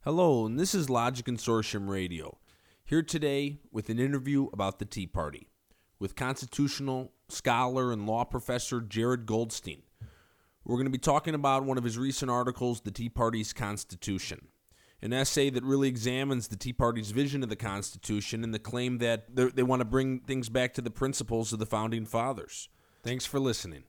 Hello, and this is Logic Consortium Radio, here today with an interview about the Tea Party with constitutional scholar and law professor Jared Goldstein. We're going to be talking about one of his recent articles, The Tea Party's Constitution, an essay that really examines the Tea Party's vision of the Constitution and the claim that they want to bring things back to the principles of the Founding Fathers. Thanks for listening.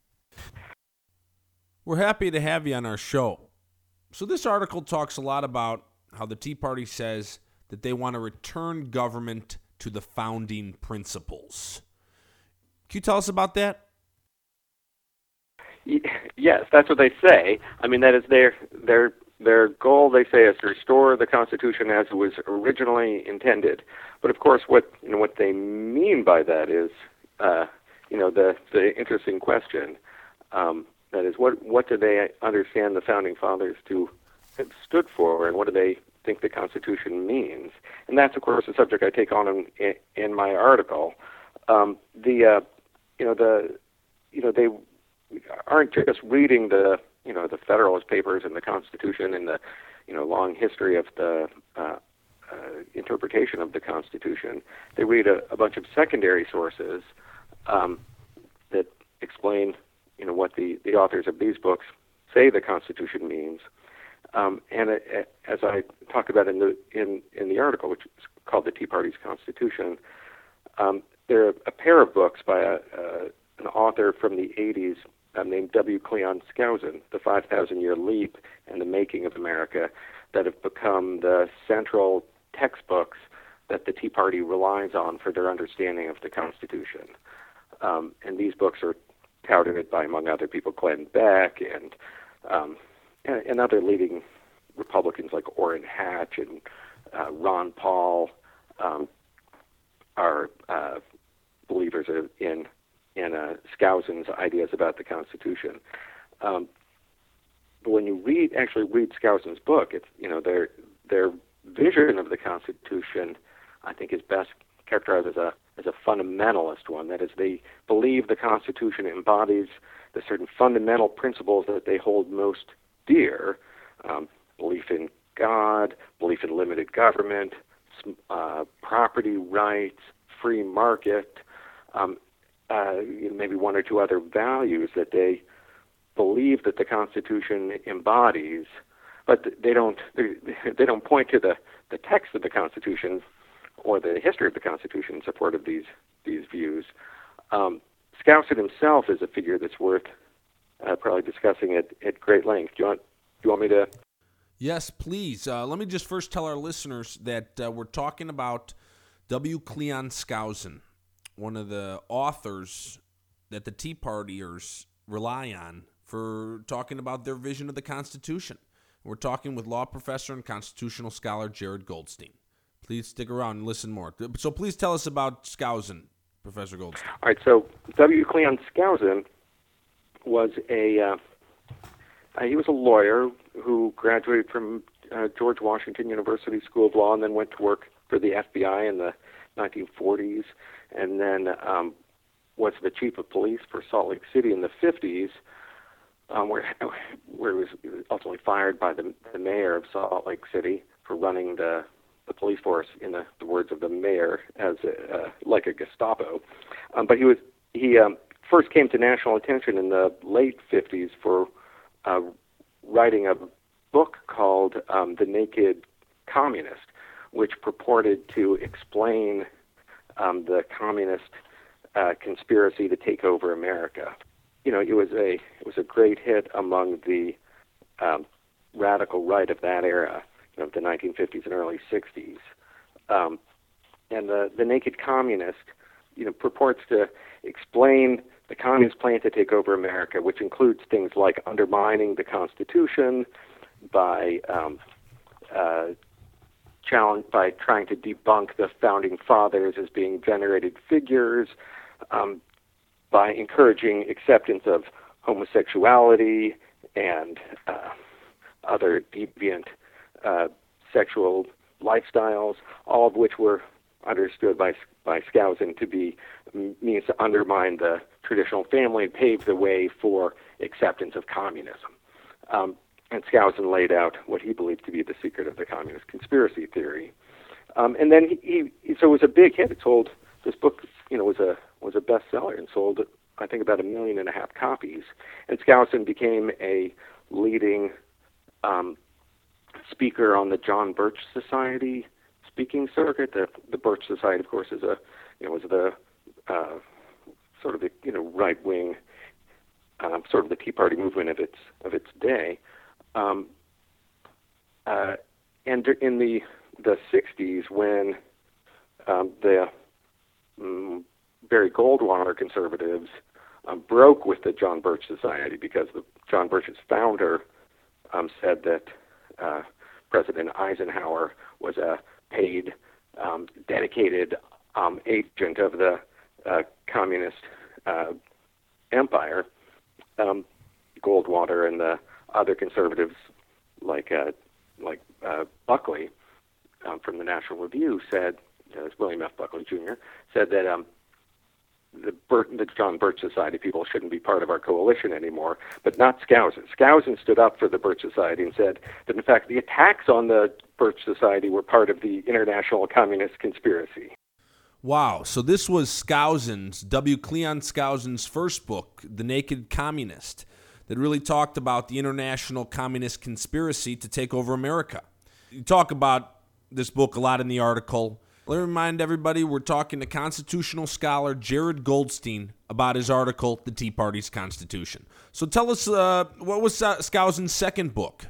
We're happy to have you on our show. So this article talks a lot about how the Tea Party says that they want to return government to the founding principles. Can you tell us about that? Yes, that's what they say. I mean, that is their goal. They say is to restore the Constitution as it was originally intended. But of course, what they mean by that is, the interesting question. That is, what do they understand the Founding Fathers to have stood for, and what do they think the Constitution means? And that's, of course, the subject I take on in my article. They aren't just reading the Federalist Papers and the Constitution and the long history of the interpretation of the Constitution. They read a bunch of secondary sources that explain what the authors of these books say the Constitution means, as I talk about in the article, which is called "The Tea Party's Constitution," there are a pair of books by an author from the '80s named W. Cleon Skousen, "The 5,000-Year Leap and the Making of America," that have become the central textbooks that the Tea Party relies on for their understanding of the Constitution. And these books are touted by, among other people, Glenn Beck and other leading Republicans like Orrin Hatch and Ron Paul are believers in Skousen's ideas about the Constitution. But when you actually read Skousen's book, it's their vision of the Constitution, I think, is best characterized as a fundamentalist one. That is, they believe the Constitution embodies the certain fundamental principles that they hold most dear: belief in God, belief in limited government, property rights, free market, maybe one or two other values that they believe that the Constitution embodies, but they don't point to the text of the Constitution or the history of the Constitution in support of these views. Skousen himself is a figure that's worth probably discussing at great length. Do you want me to? Yes, please. Let me just first tell our listeners that we're talking about W. Cleon Skousen, one of the authors that the Tea Partiers rely on for talking about their vision of the Constitution. We're talking with law professor and constitutional scholar Jared Goldstein. Please stick around and listen more. So please tell us about Skousen, Professor Goldstein. All right, so W. Cleon Skousen was he was a lawyer who graduated from George Washington University School of Law and then went to work for the FBI in the 1940s, and then was the chief of police for Salt Lake City in the 50s, where he was ultimately fired by the mayor of Salt Lake City for running the police force, in the words of the mayor, as like a Gestapo. But he first came to national attention in the late 50s for writing a book called The Naked Communist, which purported to explain the communist conspiracy to take over America. It was a great hit among the radical right of that era, of the 1950s and early 60s. And the Naked Communist, purports to explain the communist plan to take over America, which includes things like undermining the Constitution by trying to debunk the Founding Fathers as being venerated figures, by encouraging acceptance of homosexuality and other deviant sexual lifestyles, all of which were understood by Skousen to be means to undermine the traditional family and pave the way for acceptance of communism. and Skousen laid out what he believed to be the secret of the communist conspiracy theory. And then so it was a big hit. It sold, this book, was a bestseller and sold, I think, about 1.5 million copies. And Skousen became a leading speaker on the John Birch Society speaking circuit. The Birch Society, of course, is was the sort of the right wing, sort of the Tea Party movement of its day. And in the 60s, when the Barry Goldwater conservatives broke with the John Birch Society because John Birch's founder said that President Eisenhower was a paid, dedicated agent of the communist empire. Goldwater and the other conservatives, like Buckley from the National Review, said, William F. Buckley Jr., said that the John Birch Society people shouldn't be part of our coalition anymore, but not Skousen. Skousen stood up for the Birch Society and said that, in fact, the attacks on the Birch Society were part of the international communist conspiracy. Wow. So this was Skousen's, W. Cleon Skousen's first book, The Naked Communist, that really talked about the international communist conspiracy to take over America. You talk about this book a lot in the article. Let me remind everybody we're talking to constitutional scholar Jared Goldstein about his article, The Tea Party's Constitution. So tell us, what was Skousen's second book?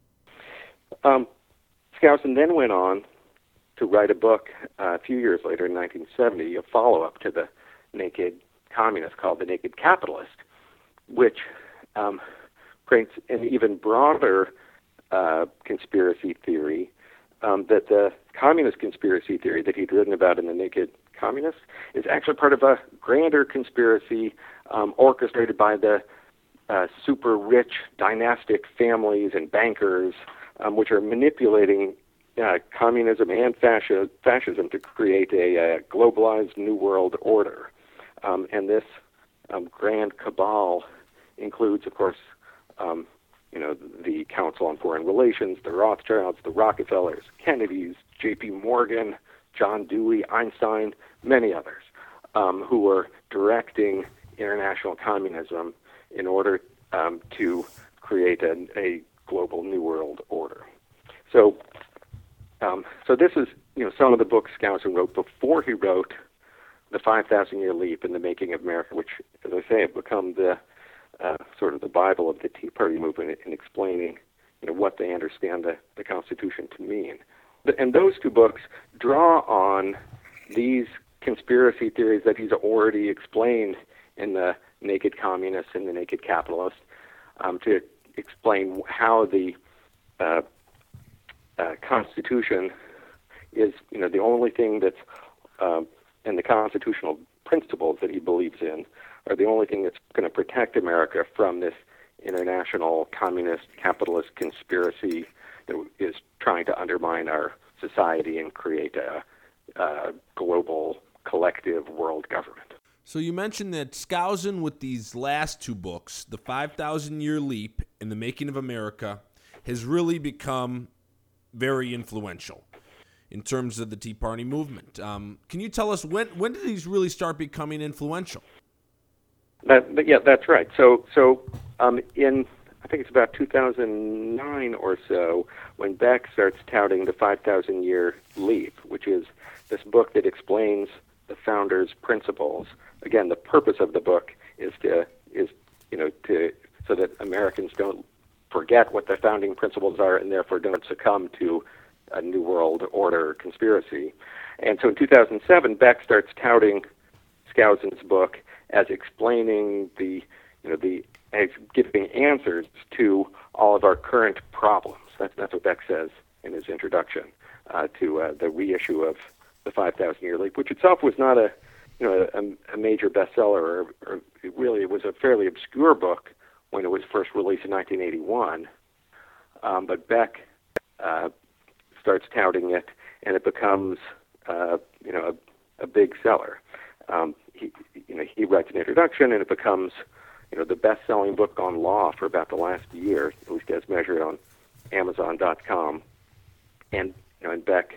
Skousen then went on to write a book a few years later in 1970, a follow-up to The Naked Communist called The Naked Capitalist, which paints an even broader conspiracy theory, that the communist conspiracy theory that he'd written about in The Naked Communist is actually part of a grander conspiracy orchestrated by the super rich dynastic families and bankers, which are manipulating communism and fascism to create a globalized New World Order. And this grand cabal includes, of course, the Council on Foreign Relations, the Rothschilds, the Rockefellers, Kennedys, J.P. Morgan, John Dewey, Einstein, many others, who were directing international communism in order to create a global New World Order. So this is, some of the books Skousen wrote before he wrote The 5,000-Year Leap in the Making of America, which, as I say, have become the sort of the Bible of the Tea Party movement in explaining, what they understand the Constitution to mean. And those two books draw on these conspiracy theories that he's already explained in The Naked Communist and The Naked Capitalist, to explain how the Constitution is, the only thing that's, and the constitutional principles that he believes in are the only thing that's going to protect America from this international communist capitalist conspiracy that is trying to undermine our society and create a global collective world government. So you mentioned that Skousen, with these last two books, The 5,000-Year Leap and The Making of America, has really become very influential in terms of the Tea Party movement. Can you tell us when did these really start becoming influential? Yeah, that's right. So in, I think it's about 2009 or so, when Beck starts touting The 5,000-Year Leap, which is this book that explains the founders' principles. Again, the purpose of the book is so that Americans don't forget what the founding principles are and therefore don't succumb to a New World Order conspiracy. And so in 2007, Beck starts touting Skousen's book as explaining as giving answers to all of our current problems. That's what Beck says in his introduction to the reissue of The 5,000-Year Leap, which itself was not a major bestseller, or really it was a fairly obscure book when it was first released in 1981. But Beck starts touting it, and it becomes a big seller. He writes an introduction, and it becomes the best-selling book on law for about the last year, at least as measured on Amazon.com. And and Beck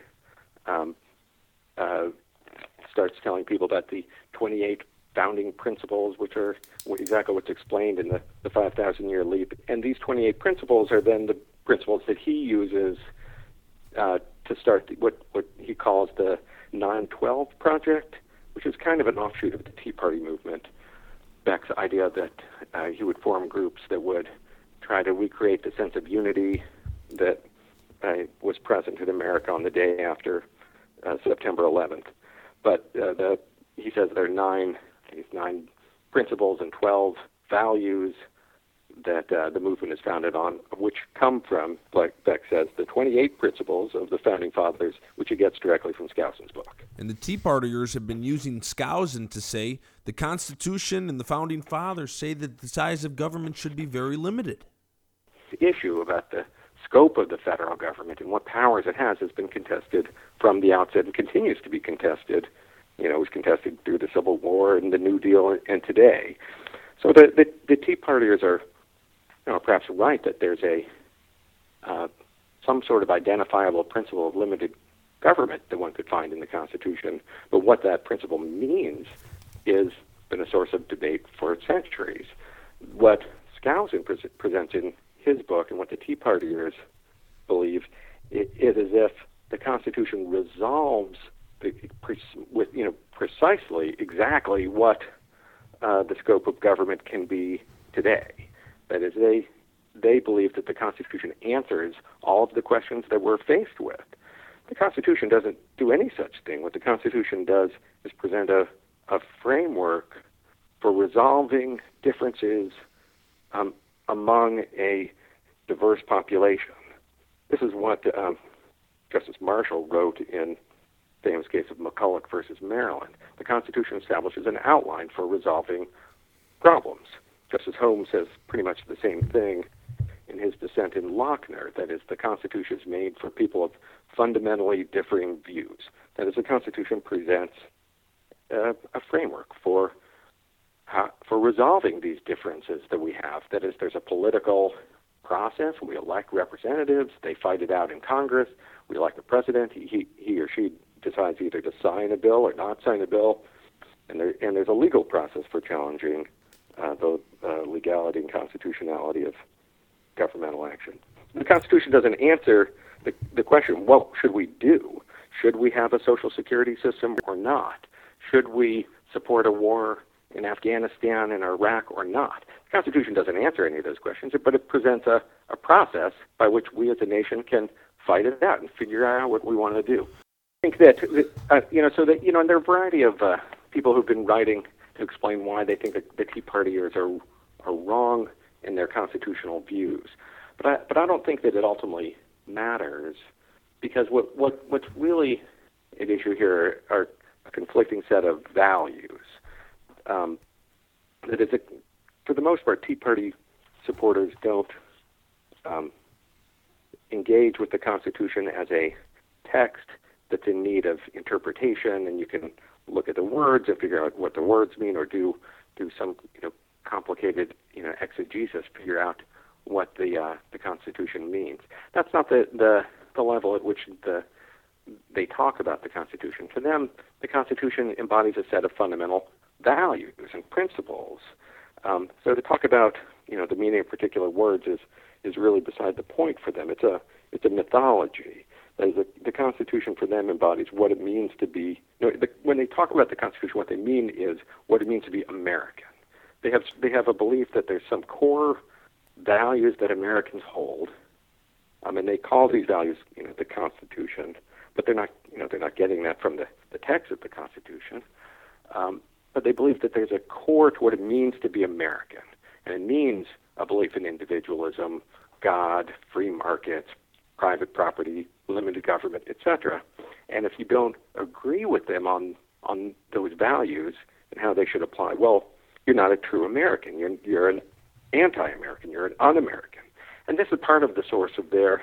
starts telling people about the 28 founding principles, which are exactly what's explained in the 5,000-year leap. And these 28 principles are then the principles that he uses to start what he calls the 9/12 Project, which is kind of an offshoot of the Tea Party movement. Beck's idea that he would form groups that would try to recreate the sense of unity that was present in America on the day after September 11th. But he says there are these nine principles and 12 values that the movement is founded on, which come from, like Beck says, the 28 principles of the Founding Fathers, which he gets directly from Skousen's book. And the Tea Partiers have been using Skousen to say the Constitution and the Founding Fathers say that the size of government should be very limited. The issue about the scope of the federal government and what powers it has been contested from the outset and continues to be contested. It was contested through the Civil War and the New Deal and today. So the Tea Partiers are perhaps right that there's some sort of identifiable principle of limited government that one could find in the Constitution, but what that principle means has been a source of debate for centuries. What Skousen presents in his book and what the Tea Partiers believe is as if the Constitution resolves precisely exactly what the scope of government can be today. That is, they believe that the Constitution answers all of the questions that we're faced with. The Constitution doesn't do any such thing. What the Constitution does is present a framework for resolving differences among a diverse population. This is what Justice Marshall wrote in the famous case of McCulloch versus Maryland. The Constitution establishes an outline for resolving problems. Justice Holmes says pretty much the same thing in his dissent in Lochner. That is, the Constitution is made for people of fundamentally differing views. That is, the Constitution presents a framework for resolving these differences that we have. That is, there's a political process. We elect representatives. They fight it out in Congress. We elect the president. He or she decides either to sign a bill or not sign a bill. And there's a legal process for challenging the legality and constitutionality of governmental action. The Constitution doesn't answer the question, what should we do? Should we have a social security system or not? Should we support a war in Afghanistan and Iraq or not? The Constitution doesn't answer any of those questions, but it presents a process by which we as a nation can fight it out and figure out what we want to do. I think that, and there are a variety of people who've been writing to explain why they think that the Tea Partiers are wrong in their constitutional views. But I don't think that it ultimately matters, because what's really at issue here are a conflicting set of values. That is, for the most part, Tea Party supporters don't engage with the Constitution as a text that's in need of interpretation, and you can look at the words and figure out what the words mean, or do some complicated exegesis, figure out what the Constitution means. That's not the level at which they talk about the Constitution. To them, the Constitution embodies a set of fundamental values and principles. So to talk about the meaning of particular words is really beside the point for them. It's a mythology. That is, the Constitution for them embodies what it means to be. When they talk about the Constitution, what they mean is what it means to be American. They have a belief that there's some core values that Americans hold, and they call these values the Constitution, but they're not getting that from the text of the Constitution. But they believe that there's a core to what it means to be American, and it means a belief in individualism, God, free markets, private property, limited government, etc. And if you don't agree with them on those values and how they should apply, well, you're not a true American. You're an anti-American. You're an un-American. And this is part of the source of their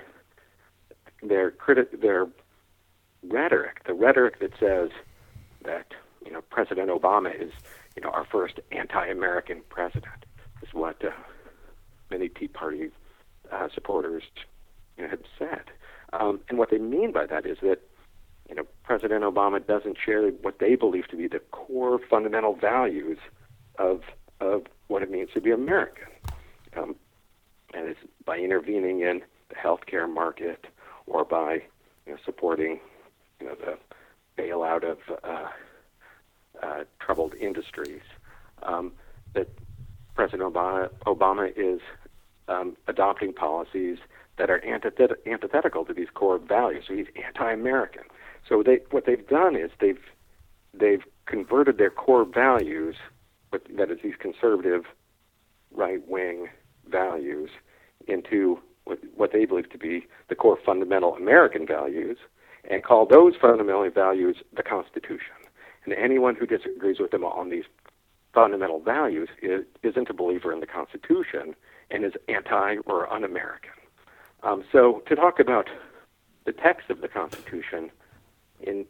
rhetoric, the rhetoric that says that President Obama is our first anti-American president. The what many Tea Party supporters had said. And what they mean by that is that President Obama doesn't share what they believe to be the core fundamental values of what it means to be American. And it's by intervening in the healthcare market or by supporting the bailout of troubled industries, that President Obama is adopting policies that are antithetical to these core values. So he's anti-American. So what they've done is they've converted their core values, that is these conservative right-wing values, into what they believe to be the core fundamental American values, and call those fundamental values the Constitution. And anyone who disagrees with them on these fundamental values isn't a believer in the Constitution and is anti or un-American. So to talk about the text of the Constitution in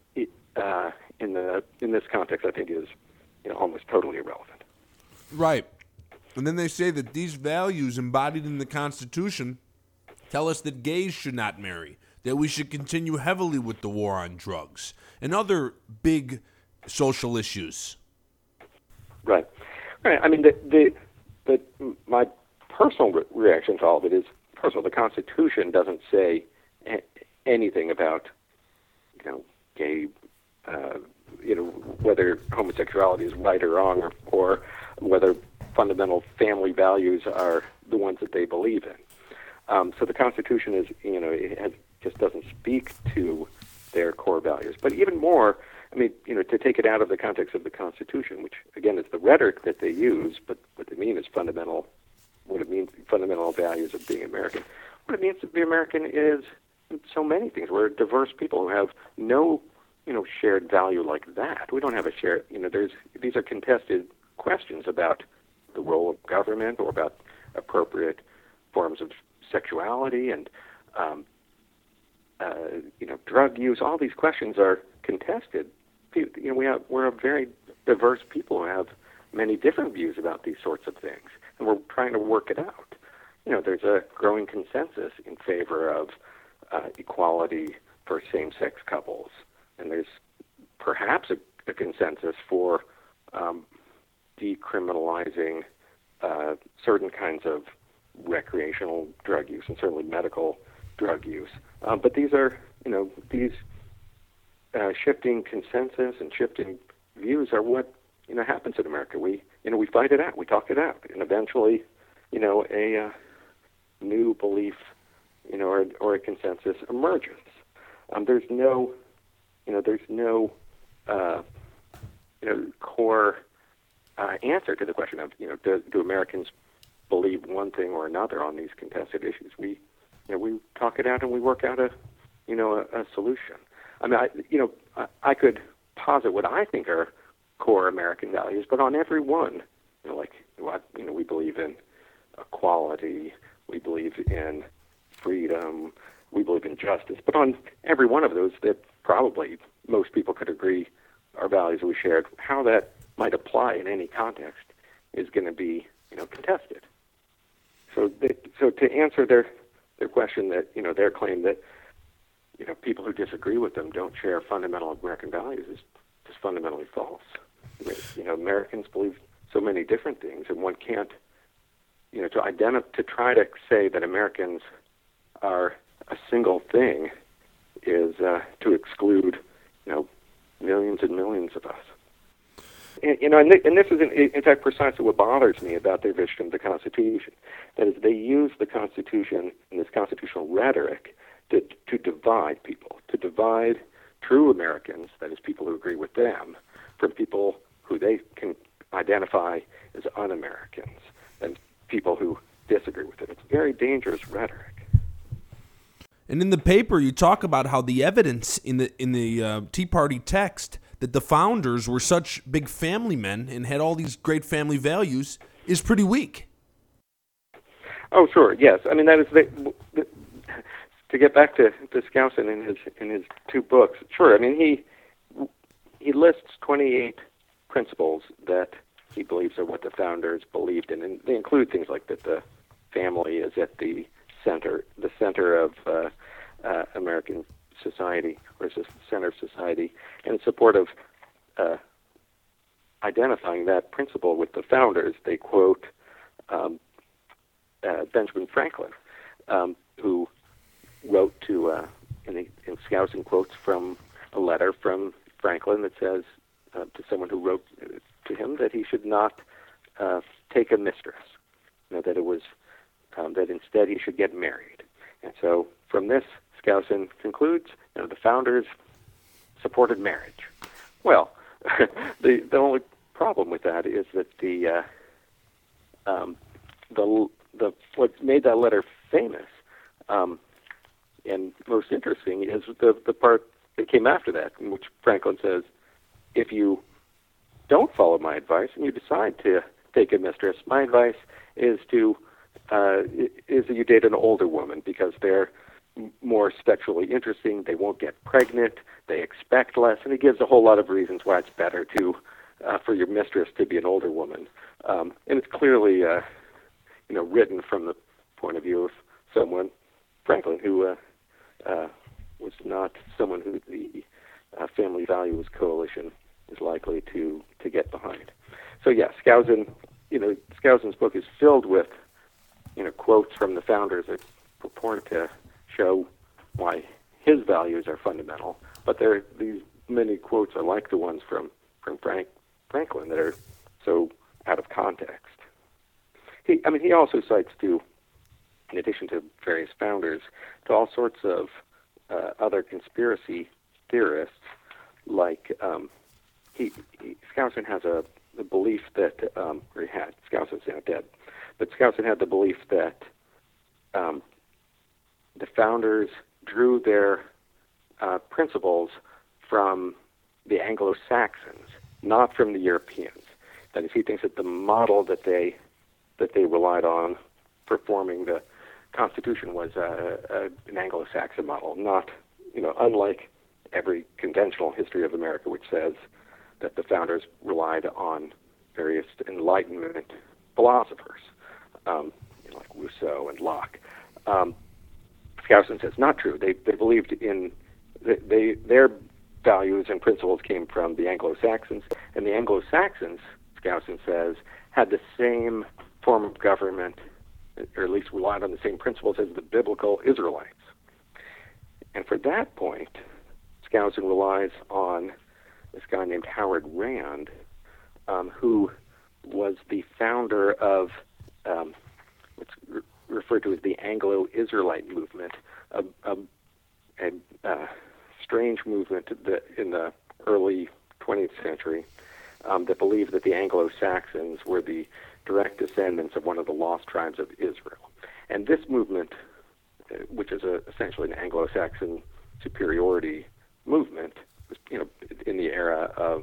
this context, I think is almost totally irrelevant. Right. And then they say that these values embodied in the Constitution tell us that gays should not marry, that we should continue heavily with the war on drugs, and other big social issues. Right. I mean, my personal reaction to all of it is, first of all, the Constitution doesn't say anything about, gay, whether homosexuality is right or wrong, or whether fundamental family values are the ones that they believe in. So the Constitution is, just doesn't speak to their core values. But even more, I mean, to take it out of the context of the Constitution, which again is the rhetoric that they use, but what they mean is fundamental values of being American. What it means to be American is so many things. We're a diverse people who have no, shared value like that. We don't have a shared, these are contested questions about the role of government or about appropriate forms of sexuality and, drug use. All these questions are contested. We're a very diverse people who have many different views about these sorts of things, and we're trying to work it out. There's a growing consensus in favor of equality for same-sex couples, and there's perhaps a consensus for decriminalizing certain kinds of recreational drug use and certainly medical drug use. But these are, these shifting consensus and shifting views are what happens in America. We fight it out, we talk it out, and eventually, a new belief, or a consensus emerges. There's no core answer to the question of, do Americans believe one thing or another on these contested issues? We talk it out and we work out a solution. I mean, I could posit what I think are core American values, but on every one, we believe in equality, we believe in freedom, we believe in justice, but on every one of those that probably most people could agree are values we shared, how that might apply in any context is going to be, contested. So to answer their question that, their claim that, people who disagree with them don't share fundamental American values is just fundamentally false. Americans believe so many different things, and one can't, to try to say that Americans are a single thing is to exclude, millions and millions of us. And this is, in fact, precisely what bothers me about their vision of the Constitution. That is, they use the Constitution and this constitutional rhetoric to divide people, to divide true Americans, that is, people who agree with them, from people who they can identify as un-Americans, and people who disagree with it. It's very dangerous rhetoric. And in the paper, you talk about how the evidence in the Tea Party text that the founders were such big family men and had all these great family values is pretty weak. Oh, sure, yes. I mean, that is to get back to Skousen in his two books. Sure, I mean he lists 28 principles that he believes are what the founders believed in, and they include things like that the family is at the center of American society, or is the center of society, and in support of identifying that principle with the founders, they quote Benjamin Franklin, who wrote to, in Skousen quotes from a letter from Franklin that says to someone who wrote to him that he should not take a mistress, that it was that instead he should get married. And so from this, Skousen concludes, the founders supported marriage. Well, the only problem with that is that the what made that letter famous and most interesting is the part that came after that, in which Franklin says, if you don't follow my advice and you decide to take a mistress, my advice is that you date an older woman, because they're more sexually interesting, they won't get pregnant, they expect less, and he gives a whole lot of reasons why it's better for your mistress to be an older woman. And it's clearly written from the point of view of someone, Franklin, who was not someone who the Family Values Coalition is likely to get behind. So yeah, Skousen's book is filled with quotes from the founders that purport to show why his values are fundamental. But these many quotes are like the ones from Franklin that are so out of context. He also cites in addition to various founders, to all sorts of other conspiracy theorists, like Skousen has a belief that, Skousen's now dead, but Skousen had the belief that the founders drew their principles from the Anglo-Saxons, not from the Europeans. That is, he thinks that the model that they relied on for forming the Constitution was an Anglo-Saxon model, not, unlike every conventional history of America, which says that the founders relied on various Enlightenment philosophers, like Rousseau and Locke. Skousen says not true. They believed in their values and principles came from the Anglo-Saxons, and the Anglo-Saxons, Skousen says, had the same form of government, or at least relied on the same principles as the biblical Israelites. And for that point, Skousen relies on this guy named Howard Rand, who was the founder of what's referred to as the Anglo-Israelite movement, a strange movement in the early 20th century that believed that the Anglo-Saxons were the direct descendants of one of the lost tribes of Israel. And this movement, which is essentially an Anglo-Saxon superiority movement, was, in the era of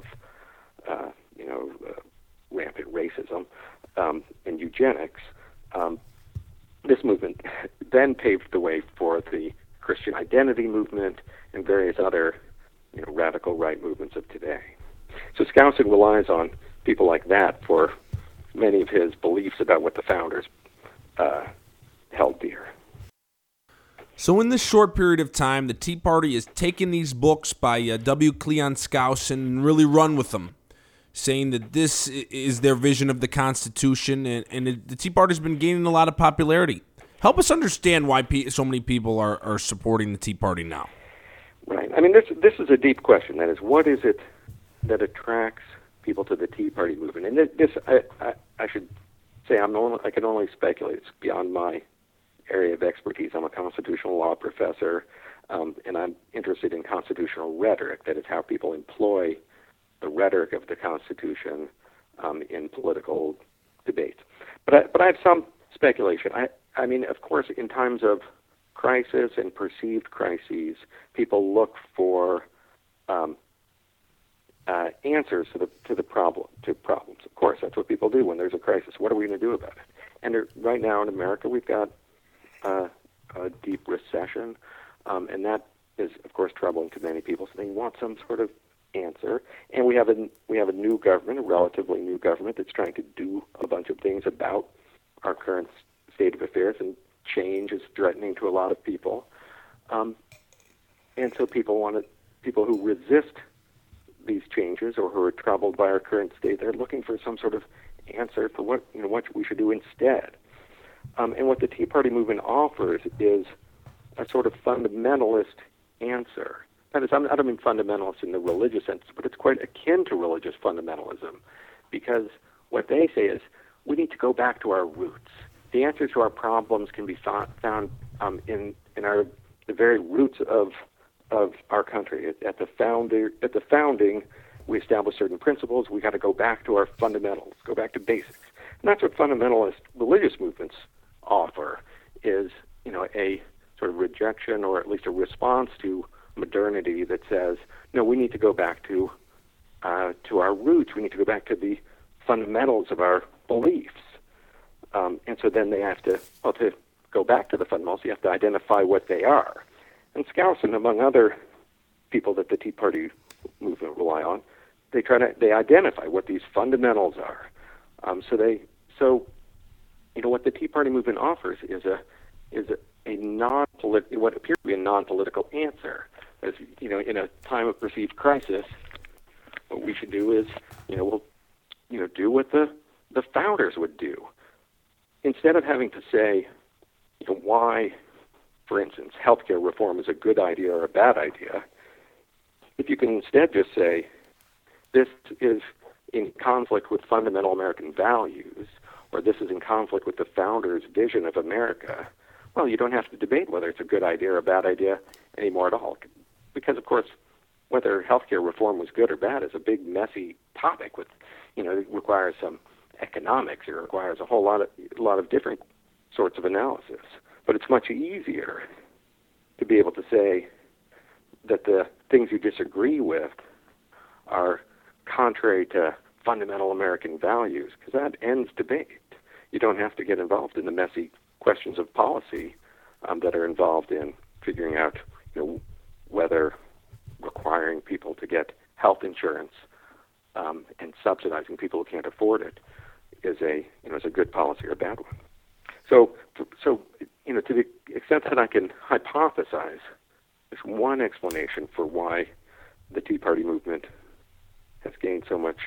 rampant racism and eugenics, this movement then paved the way for the Christian identity movement and various other radical right movements of today. So Skousen relies on people like that for many of his beliefs about what the founders held dear. So in this short period of time, the Tea Party has taken these books by W. Cleon Skousen and really run with them, saying that this is their vision of the Constitution, and the Tea Party has been gaining a lot of popularity. Help us understand why so many people are supporting the Tea Party now. Right. This is a deep question. That is, what is it that attracts people to the Tea Party movement? And this, I should say, I can only speculate. It's beyond my area of expertise. I'm a constitutional law professor, and I'm interested in constitutional rhetoric. That is how people employ the rhetoric of the Constitution in political debates. But I have some speculation. Of course, in times of crisis and perceived crises, people look for answers to problems. Of course, that's what people do when there's a crisis. What are we going to do about it? And right now in America, we've got a deep recession, and that is, of course, troubling to many people. So they want some sort of answer. And we have a new government, a relatively new government, that's trying to do a bunch of things about our current state of affairs, and change is threatening to a lot of people. And so people who resist these changes or who are troubled by our current state, they're looking for some sort of answer for what we should do instead. And what the Tea Party movement offers is a sort of fundamentalist answer. That is, I don't mean fundamentalist in the religious sense, but it's quite akin to religious fundamentalism, because what they say is we need to go back to our roots. The answers to our problems can be found in the very roots of our country. At the founding, we established certain principles. We got to go back to our fundamentals, go back to basics. And that's what fundamentalist religious movements offer, is a sort of rejection, or at least a response to modernity that says, no, we need to go back to our roots. We need to go back to the fundamentals of our beliefs. And so then they have to go back to the fundamentals, you have to identify what they are. And Skousen, among other people that the Tea Party movement rely on, they identify what these fundamentals are. What the Tea Party movement offers is what appears to be a non-political answer. As in a time of perceived crisis, what we should do is, do what the founders would do. Instead of having to say, why, for instance, healthcare reform is a good idea or a bad idea, if you can instead just say, this is in conflict with fundamental American values, or this is in conflict with the founders' vision of America, well, you don't have to debate whether it's a good idea or a bad idea anymore at all. Because, of course, whether healthcare reform was good or bad is a big, messy topic with, it requires some economics. It requires a whole lot of different sorts of analysis. But it's much easier to be able to say that the things you disagree with are contrary to fundamental American values, because that ends debate. You don't have to get involved in the messy questions of policy that are involved in figuring out, whether requiring people to get health insurance and subsidizing people who can't afford it is a good policy or a bad one. So to the extent that I can hypothesize, there's one explanation for why the Tea Party movement has gained so much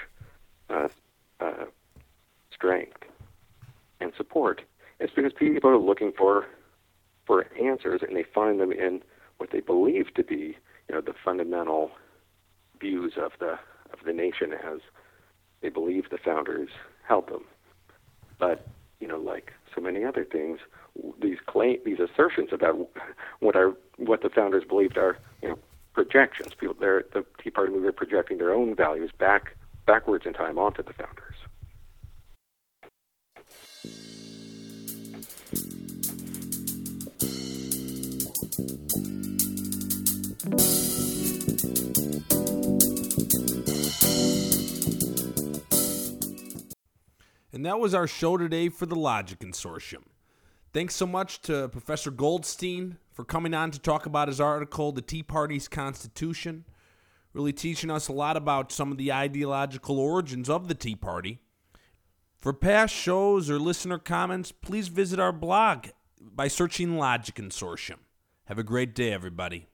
strength and support. It's because people are looking for answers, and they find them in what they believe to be, the fundamental views of the nation as they believe the founders held them. But like so many other things, these assertions about what the founders believed are, projections. The Tea Party movement projecting their own values backwards in time onto the founders. And that was our show today for the Logic Consortium. Thanks so much to Professor Goldstein for coming on to talk about his article, The Tea Party's Constitution, really teaching us a lot about some of the ideological origins of the Tea Party. For past shows or listener comments, please visit our blog by searching Logic Consortium. Have a great day, everybody.